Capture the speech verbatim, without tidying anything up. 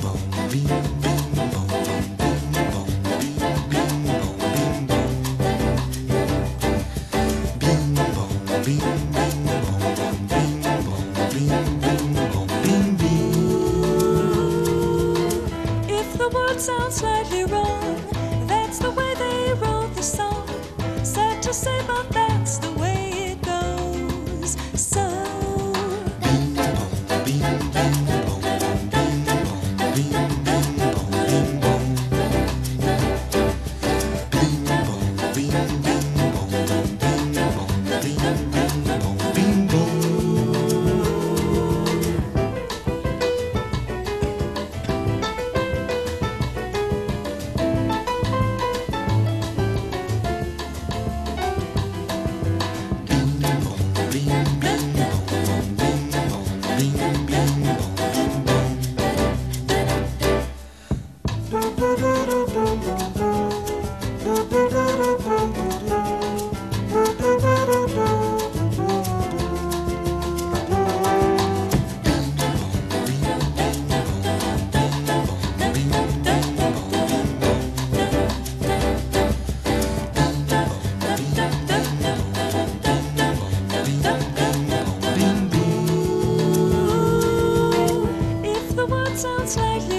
If the word sounds slightly wrong, that's the way they wrote the song. Sad to say, but that's the way it goes. So sounds slightly